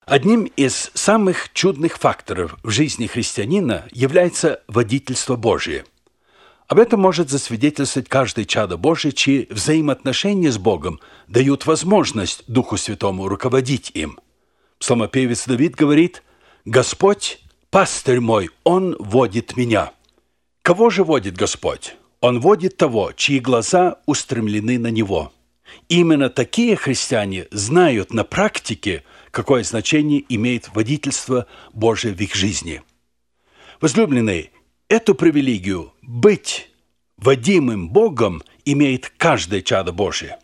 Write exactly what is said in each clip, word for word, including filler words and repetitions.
Одним из самых чудных факторов в жизни христианина является водительство Божие. Об этом может засвидетельствовать каждый чадо Божие, чьи взаимоотношения с Богом дают возможность Духу Святому руководить им. Псалмопевец Давид говорит: «Господь, пастырь мой, Он водит меня». Кого же водит Господь? Он водит того, чьи глаза устремлены на Него. Именно такие христиане знают на практике, какое значение имеет водительство Божие в их жизни. Возлюбленные, эту привилегию быть водимым Богом имеет каждое чадо Божие.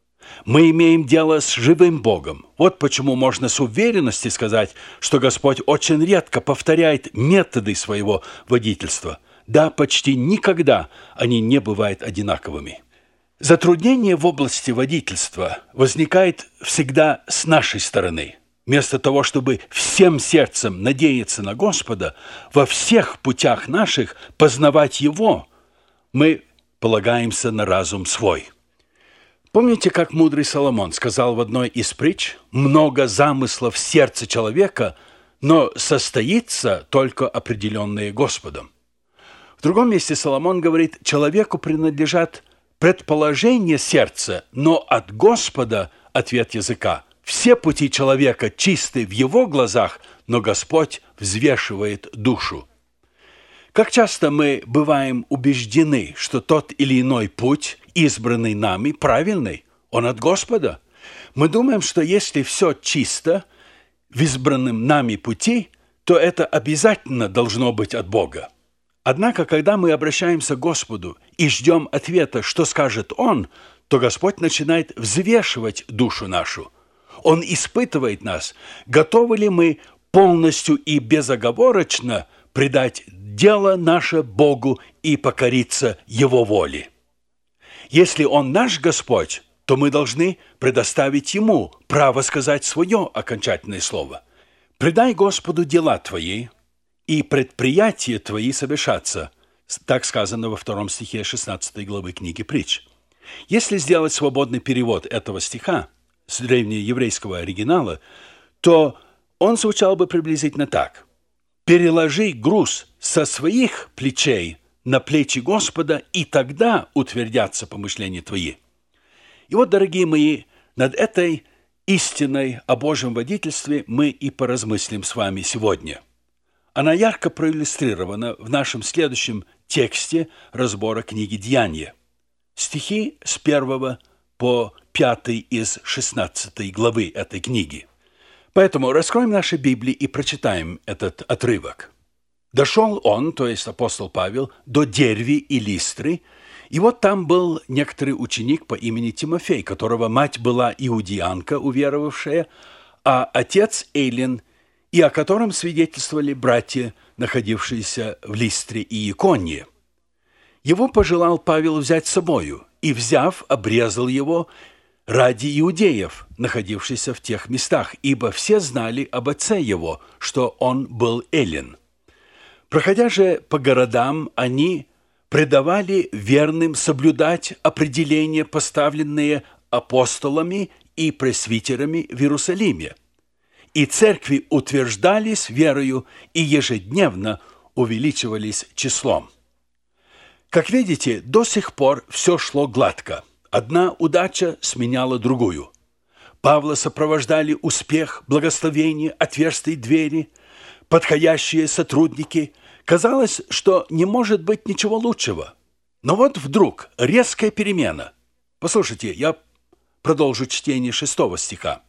Мы имеем дело с живым Богом. Вот почему можно с уверенностью сказать, что Господь очень редко повторяет методы своего водительства. Да, почти никогда они не бывают одинаковыми. Затруднение в области водительства возникает всегда с нашей стороны. Вместо того, чтобы всем сердцем надеяться на Господа, во всех путях наших познавать Его, мы полагаемся на разум свой. Помните, как мудрый Соломон сказал в одной из притч: «Много замыслов в сердце человека, но состоится только определенное Господом». В другом месте Соломон говорит: «Человеку принадлежат предположения сердца, но от Господа ответ языка. Все пути человека чисты в его глазах, но Господь взвешивает душу». Как часто мы бываем убеждены, что тот или иной путь, избранный нами, правильный, он от Господа. Мы думаем, что если все чисто в избранном нами пути, то это обязательно должно быть от Бога. Однако, когда мы обращаемся к Господу и ждем ответа, что скажет Он, то Господь начинает взвешивать душу нашу. Он испытывает нас, готовы ли мы полностью и безоговорочно предать дело наше Богу и покориться Его воле. Если Он наш Господь, то мы должны предоставить Ему право сказать свое окончательное слово. «Предай Господу дела твои, и предприятия твои совершатся», так сказано во втором стихе шестнадцатой главы книги Притч. Если сделать свободный перевод этого стиха с древнееврейского оригинала, то он звучал бы приблизительно так: «Переложи груз со своих плечей на плечи Господа, и тогда утвердятся помышления твои». И вот, дорогие мои, над этой истиной о Божьем водительстве мы и поразмыслим с вами сегодня. Она ярко проиллюстрирована в нашем следующем тексте разбора книги «Деяния». Стихи с первого по пятый из шестнадцатой главы этой книги. Поэтому раскроем наши Библии и прочитаем этот отрывок. «Дошел он, то есть апостол Павел, до Дервии и Листры, и вот там был некоторый ученик по имени Тимофей, которого мать была иудеянка, уверовавшая, а отец Эллин, и о котором свидетельствовали братья, находившиеся в Листре и Иконии. Его пожелал Павел взять с собою, и, взяв, обрезал его ради иудеев, находившихся в тех местах, ибо все знали об отце его, что он был эллин. Проходя же по городам, они предавали верным соблюдать определения, поставленные апостолами и пресвитерами в Иерусалиме. И церкви утверждались верою и ежедневно увеличивались числом». Как видите, до сих пор все шло гладко. Одна удача сменяла другую. Павла сопровождали успех, благословение, отверстые двери, подходящие сотрудники. Казалось, что не может быть ничего лучшего. Но вот вдруг резкая перемена. Послушайте, я продолжу чтение шестого стиха.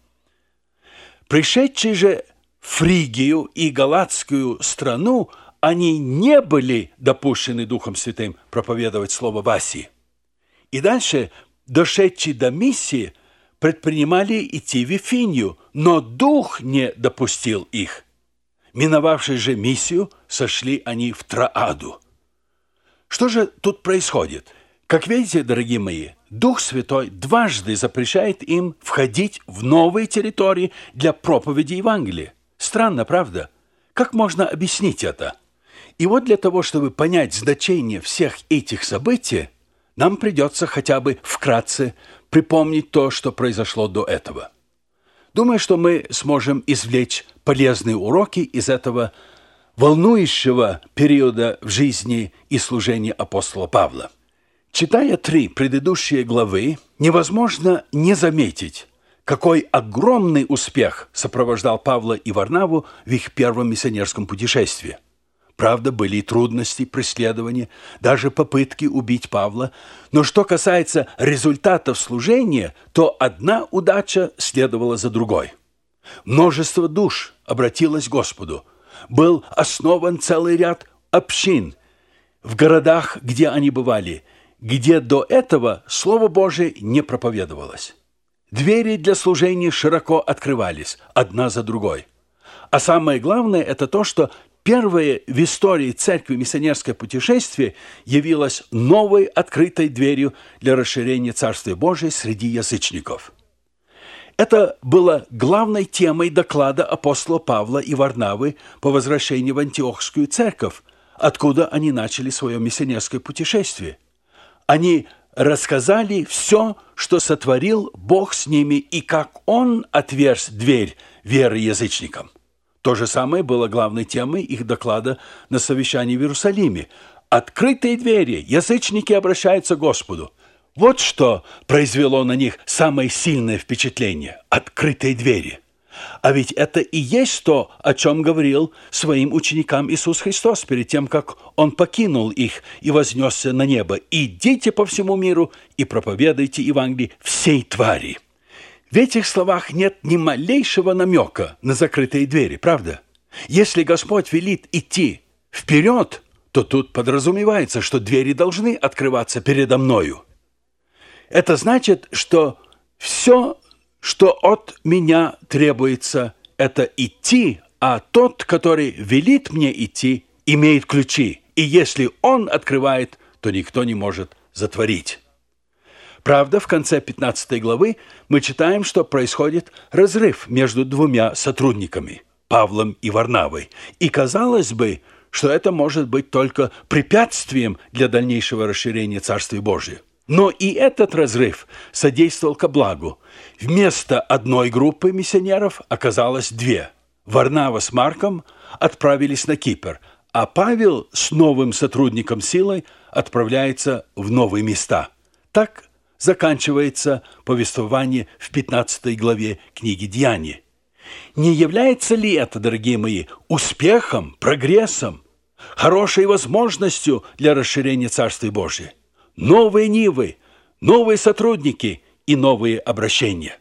«Пришедшие же в Фригию и Галатскую страну, они не были допущены Духом Святым проповедовать слово в Асии. И дальше, дошедшие до Миссии, предпринимали идти в Вифинию, но Дух не допустил их. Миновавши же Миссию, сошли они в Трааду». Что же тут происходит? Как видите, дорогие мои, Дух Святой дважды запрещает им входить в новые территории для проповеди Евангелия. Странно, правда? Как можно объяснить это? И вот для того, чтобы понять значение всех этих событий, нам придется хотя бы вкратце припомнить то, что произошло до этого. Думаю, что мы сможем извлечь полезные уроки из этого волнующего периода в жизни и служении апостола Павла. Читая три предыдущие главы, невозможно не заметить, какой огромный успех сопровождал Павла и Варнаву в их первом миссионерском путешествии. Правда, были и трудности, преследования, даже попытки убить Павла. Но что касается результатов служения, то одна удача следовала за другой. Множество душ обратилось к Господу. Был основан целый ряд общин в городах, где они бывали, где до этого Слово Божие не проповедовалось. Двери для служения широко открывались, одна за другой. А самое главное – это то, что первое в истории церкви миссионерское путешествие явилось новой открытой дверью для расширения Царствия Божия среди язычников. Это было главной темой доклада апостола Павла и Варнавы по возвращении в Антиохскую церковь, откуда они начали свое миссионерское путешествие. Они рассказали все, что сотворил Бог с ними и как Он отверз дверь веры язычникам. То же самое было главной темой их доклада на совещании в Иерусалиме. Открытые двери, язычники обращаются к Господу. Вот что произвело на них самое сильное впечатление – открытые двери. А ведь это и есть то, о чем говорил своим ученикам Иисус Христос перед тем, как Он покинул их и вознесся на небо. «Идите по всему миру и проповедуйте Евангелие всей твари». В этих словах нет ни малейшего намека на закрытые двери, правда? Если Господь велит идти вперед, то тут подразумевается, что двери должны открываться передо мною. Это значит, что все, что от меня требуется, это идти, а тот, который велит мне идти, имеет ключи, и если он открывает, то никто не может затворить. Правда, в конце пятнадцатой главы мы читаем, что происходит разрыв между двумя сотрудниками, Павлом и Варнавой. И казалось бы, что это может быть только препятствием для дальнейшего расширения Царствия Божия. Но и этот разрыв содействовал ко благу. Вместо одной группы миссионеров оказалось две. Варнава с Марком отправились на Кипр, а Павел с новым сотрудником силой отправляется в новые места. Так заканчивается повествование в пятнадцатой главе книги «Деяния». Не является ли это, дорогие мои, успехом, прогрессом, хорошей возможностью для расширения Царствия Божия? Новые нивы, новые сотрудники и новые обращения.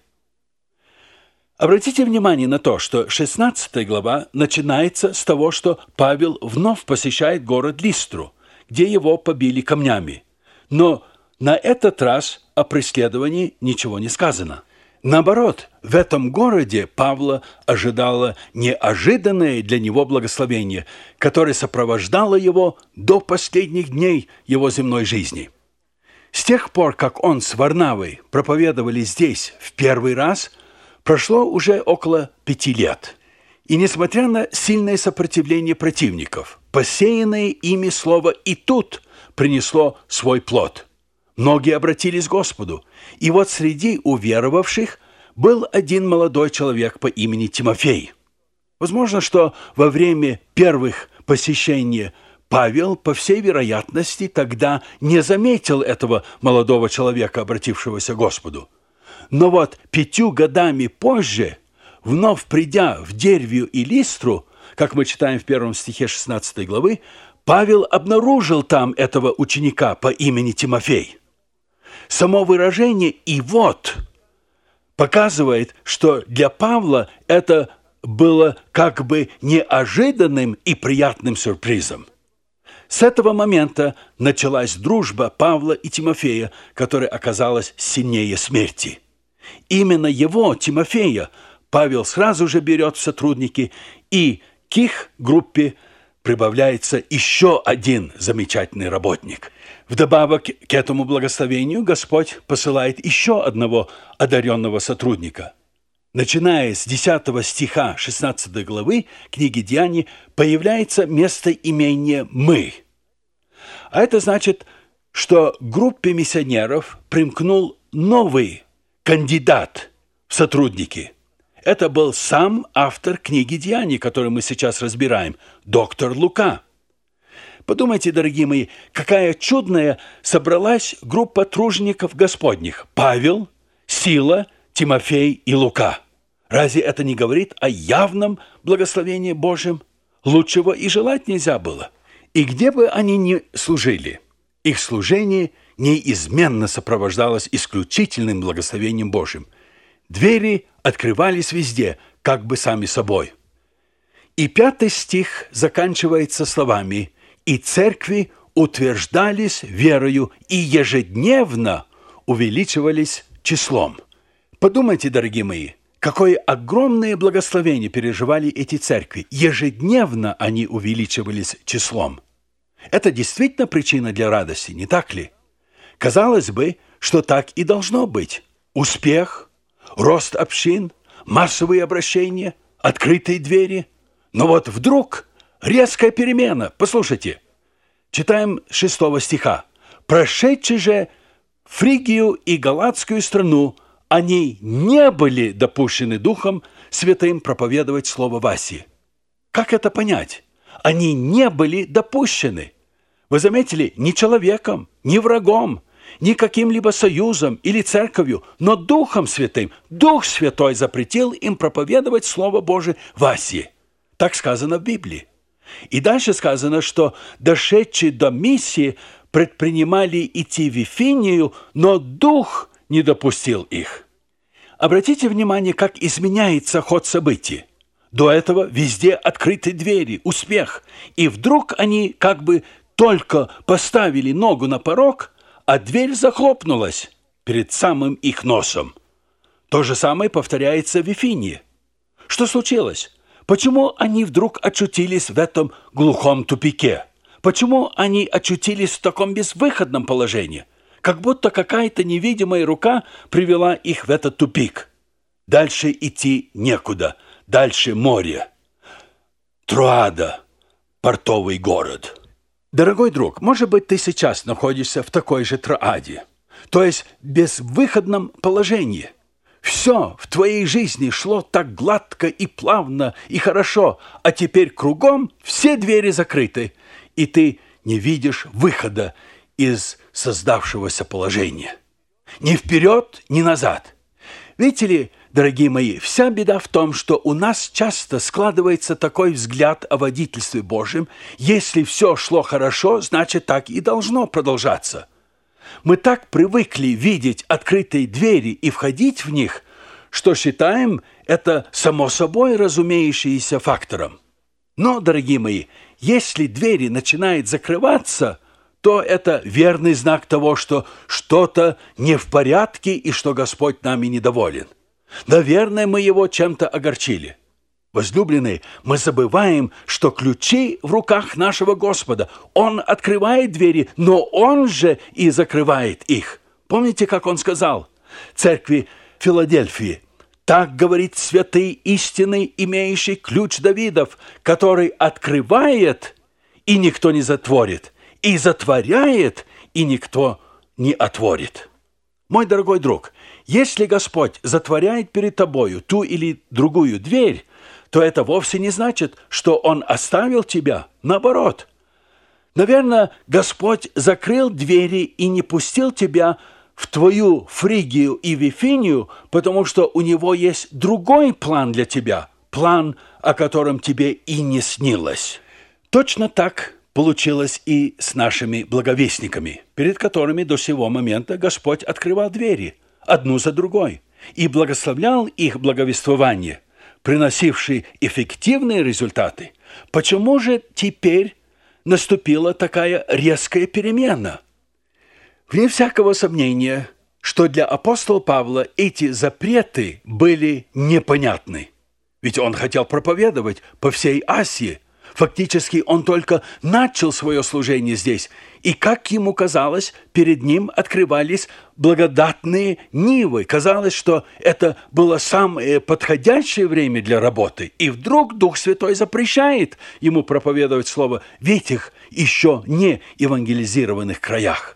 Обратите внимание на то, что шестнадцатая глава начинается с того, что Павел вновь посещает город Листру, где его побили камнями. Но на этот раз о преследовании ничего не сказано. Наоборот, в этом городе Павла ожидало неожиданное для него благословение, которое сопровождало его до последних дней его земной жизни. С тех пор, как он с Варнавой проповедовали здесь в первый раз, прошло уже около пяти лет. И несмотря на сильное сопротивление противников, посеянное ими слово и тут принесло свой плод. Многие обратились к Господу, и вот среди уверовавших был один молодой человек по имени Тимофей. Возможно, что во время первых посещений Павел, по всей вероятности, тогда не заметил этого молодого человека, обратившегося к Господу. Но вот пятью годами позже, вновь придя в Дервию и Листру, как мы читаем в первом стихе шестнадцатой главы, Павел обнаружил там этого ученика по имени Тимофей. Само выражение «и вот» показывает, что для Павла это было как бы неожиданным и приятным сюрпризом. С этого момента началась дружба Павла и Тимофея, которая оказалась сильнее смерти. Именно его, Тимофея, Павел сразу же берет в сотрудники, и к их группе прибавляется еще один замечательный работник. Вдобавок к этому благословению Господь посылает еще одного одаренного сотрудника. Начиная с десятого стиха шестнадцатой главы книги «Деяний» появляется местоимение «мы». А это значит, что к группе миссионеров примкнул новый кандидат в сотрудники. Это был сам автор книги «Деяний», которую мы сейчас разбираем, доктор Лука. Подумайте, дорогие мои, какая чудная собралась группа тружеников Господних. Павел, Сила, Тимофей и Лука. Разве это не говорит о явном благословении Божьем? Лучшего и желать нельзя было. И где бы они ни служили, их служение неизменно сопровождалось исключительным благословением Божьим. Двери открывались везде, как бы сами собой. И пятый стих заканчивается словами: «И церкви утверждались верою и ежедневно увеличивались числом». Подумайте, дорогие мои, какое огромное благословение переживали эти церкви. Ежедневно они увеличивались числом. Это действительно причина для радости, не так ли? Казалось бы, что так и должно быть. Успех, рост общин, массовые обращения, открытые двери. Но вот вдруг резкая перемена. Послушайте, читаем шестого стиха. «Прошедшие же Фригию и Галатскую страну, они не были допущены Духом Святым проповедовать слово в Асии». Как это понять? Они не были допущены. Вы заметили, ни человеком, ни врагом, ни каким-либо союзом или церковью, но Духом Святым. Дух Святой запретил им проповедовать Слово Божие в Асии. Так сказано в Библии. И дальше сказано, что дошедшие до миссии предпринимали идти в Вифинию, но Дух не допустил их. Обратите внимание, как изменяется ход событий. До этого везде открыты двери, успех. И вдруг они как бы только поставили ногу на порог, а дверь захлопнулась перед самым их носом. То же самое повторяется в Вифинии. Что случилось? Почему они вдруг очутились в этом глухом тупике? Почему они очутились в таком безвыходном положении? Как будто какая-то невидимая рука привела их в этот тупик. Дальше идти некуда. Дальше море. Троада, портовый город. Дорогой друг, может быть, ты сейчас находишься в такой же Троаде, то есть в безвыходном положении. Все в твоей жизни шло так гладко и плавно и хорошо, а теперь кругом все двери закрыты, и ты не видишь выхода из создавшегося положения. Ни вперед, ни назад. Видите ли, дорогие мои, вся беда в том, что у нас часто складывается такой взгляд о водительстве Божьем: если все шло хорошо, значит, так и должно продолжаться. Мы так привыкли видеть открытые двери и входить в них, что считаем это само собой разумеющимся фактором. Но, дорогие мои, если двери начинают закрываться, то это верный знак того, что что-то не в порядке и что Господь нами недоволен. Наверное, мы его чем-то огорчили. Возлюбленные, мы забываем, что ключи в руках нашего Господа. Он открывает двери, но Он же и закрывает их. Помните, как Он сказал церкви Филадельфии: «Так говорит святый истинный, имеющий ключ Давидов, который открывает, и никто не затворит, и затворяет, и никто не отворит». Мой дорогой друг, если Господь затворяет перед тобою ту или другую дверь, то это вовсе не значит, что Он оставил тебя. Наоборот. Наверное, Господь закрыл двери и не пустил тебя в твою Фригию и Вифинию, потому что у Него есть другой план для тебя, план, о котором тебе и не снилось. Точно так получилось и с нашими благовестниками, перед которыми до сего момента Господь открывал двери, одну за другой, и благословлял их благовествование, приносившие эффективные результаты. Почему же теперь наступила такая резкая перемена? Вне всякого сомнения, что для апостола Павла эти запреты были непонятны. Ведь он хотел проповедовать по всей Асии. Фактически он только начал свое служение здесь, и, как ему казалось, перед ним открывались благодатные нивы. Казалось, что это было самое подходящее время для работы, и вдруг Дух Святой запрещает ему проповедовать слово в этих еще не евангелизированных краях.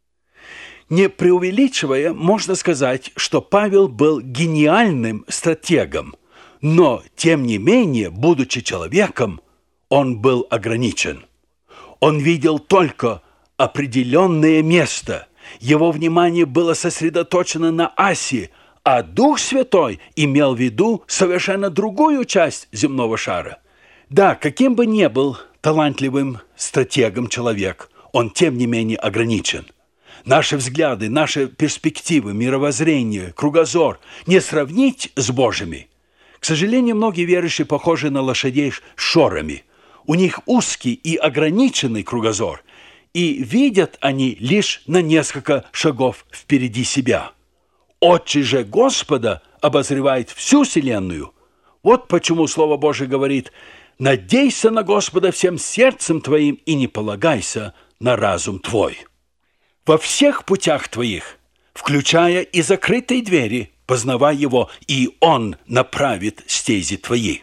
Не преувеличивая, можно сказать, что Павел был гениальным стратегом. Но, тем не менее, будучи человеком, он был ограничен. Он видел только определенное место. Его внимание было сосредоточено на Асии, а Дух Святой имел в виду совершенно другую часть земного шара. Да, каким бы ни был талантливым стратегом человек, он тем не менее ограничен. Наши взгляды, наши перспективы, мировоззрение, кругозор не сравнить с Божьими. К сожалению, многие верующие похожи на лошадей с шорами. У них узкий и ограниченный кругозор, и видят они лишь на несколько шагов впереди себя. Очи же Господа обозревает всю вселенную. Вот почему Слово Божие говорит: «Надейся на Господа всем сердцем твоим и не полагайся на разум твой». Во всех путях твоих, включая и закрытые двери, познавай Его, и Он направит стези твои.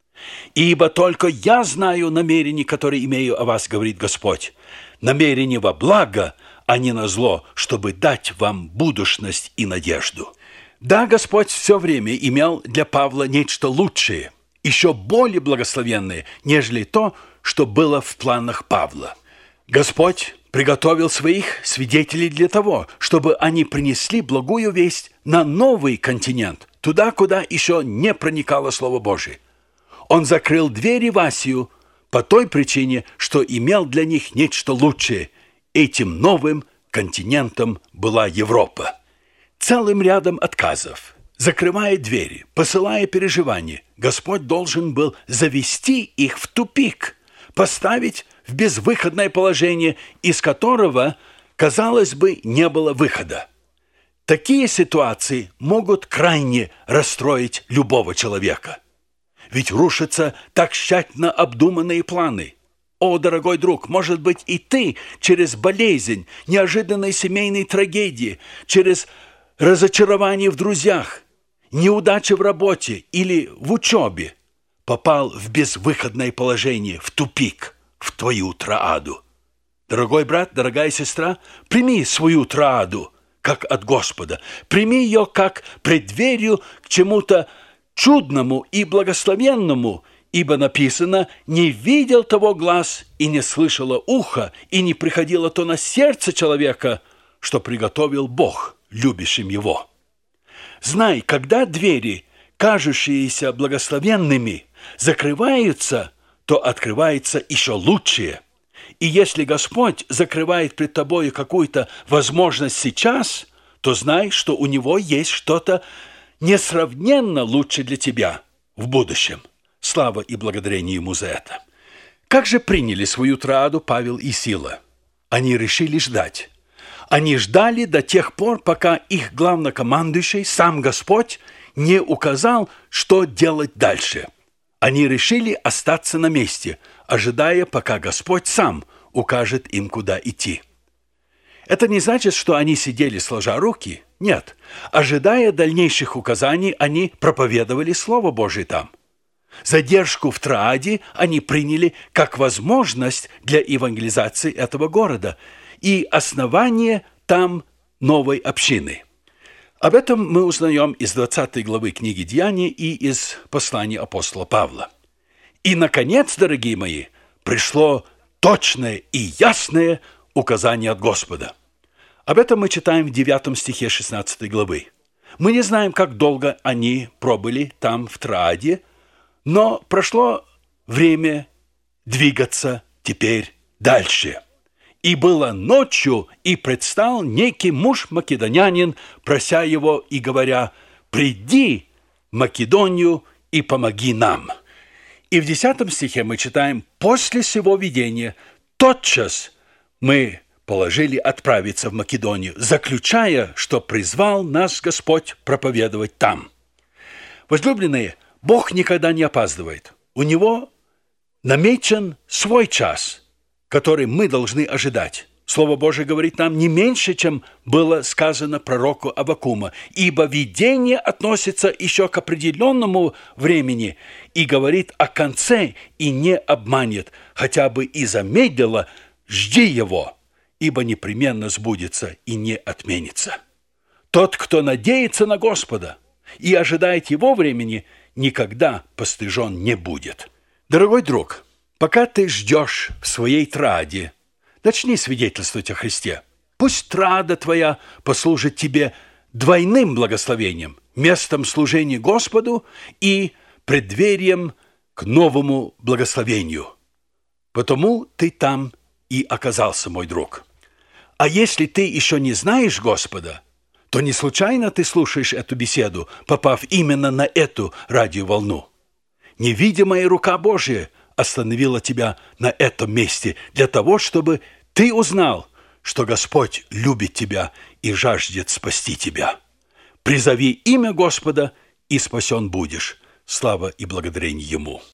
«Ибо только я знаю намерения, которые имею о вас, говорит Господь, намерения во благо, а не на зло, чтобы дать вам будущность и надежду». Да, Господь все время имел для Павла нечто лучшее, еще более благословенное, нежели то, что было в планах Павла. Господь приготовил своих свидетелей для того, чтобы они принесли благую весть на новый континент, туда, куда еще не проникало Слово Божие. Он закрыл двери в Асию по той причине, что имел для них нечто лучшее. Этим новым континентом была Европа. Целым рядом отказов, закрывая двери, посылая переживания, Господь должен был завести их в тупик, поставить в безвыходное положение, из которого, казалось бы, не было выхода. Такие ситуации могут крайне расстроить любого человека. Ведь рушатся так тщательно обдуманные планы. О, дорогой друг, может быть, и ты через болезнь, неожиданные семейные трагедии, через разочарование в друзьях, неудачи в работе или в учебе попал в безвыходное положение, в тупик, в твою трааду. Дорогой брат, дорогая сестра, прими свою трааду, как от Господа. Прими ее как преддверию к чему-то чудному и благословенному, ибо написано: «Не видел того глаз, и не слышало ухо, и не приходило то на сердце человека, что приготовил Бог любящим его». Знай, когда двери, кажущиеся благословенными, закрываются, то открывается еще лучшее. И если Господь закрывает пред тобой какую-то возможность сейчас, то знай, что у Него есть что-то несравненно лучше для тебя в будущем. Слава и благодарение Ему за это. Как же приняли свою трааду Павел и Сила? Они решили ждать. Они ждали до тех пор, пока их главнокомандующий, сам Господь, не указал, что делать дальше. Они решили остаться на месте, ожидая, пока Господь сам укажет им, куда идти. Это не значит, что они сидели сложа руки. Нет. Ожидая дальнейших указаний, они проповедовали Слово Божие там. Задержку в Трааде они приняли как возможность для евангелизации этого города и основания там новой общины. Об этом мы узнаем из двадцатой главы книги Деяний и из послания апостола Павла. И, наконец, дорогие мои, пришло точное и ясное указание от Господа. Об этом мы читаем в девятом стихе шестнадцатой главы. Мы не знаем, как долго они пробыли там, в Трааде, но прошло время двигаться теперь дальше. «И было ночью, и предстал некий муж-македонянин, прося его и говоря: приди в Македонию и помоги нам». И в десятом стихе мы читаем: «После сего видения тотчас мы положили отправиться в Македонию, заключая, что призвал нас Господь проповедовать там». Возлюбленные, Бог никогда не опаздывает. У Него намечен свой час, который мы должны ожидать. Слово Божие говорит нам не меньше, чем было сказано пророку Аввакума, ибо видение относится еще к определенному времени и говорит о конце и не обманет, хотя бы и замедлило, жди его, ибо непременно сбудется и не отменится. Тот, кто надеется на Господа и ожидает его времени, никогда постыжен не будет. Дорогой друг, пока ты ждешь в своей траде, начни свидетельствовать о Христе. Пусть трада твоя послужит тебе двойным благословением, местом служения Господу и преддверием к новому благословению. Потому ты там и оказался, мой друг. А если ты еще не знаешь Господа, то не случайно ты слушаешь эту беседу, попав именно на эту радиоволну. Невидимая рука Божия остановила тебя на этом месте для того, чтобы ты узнал, что Господь любит тебя и жаждет спасти тебя. Призови имя Господа, и спасен будешь. Слава и благодарение Ему.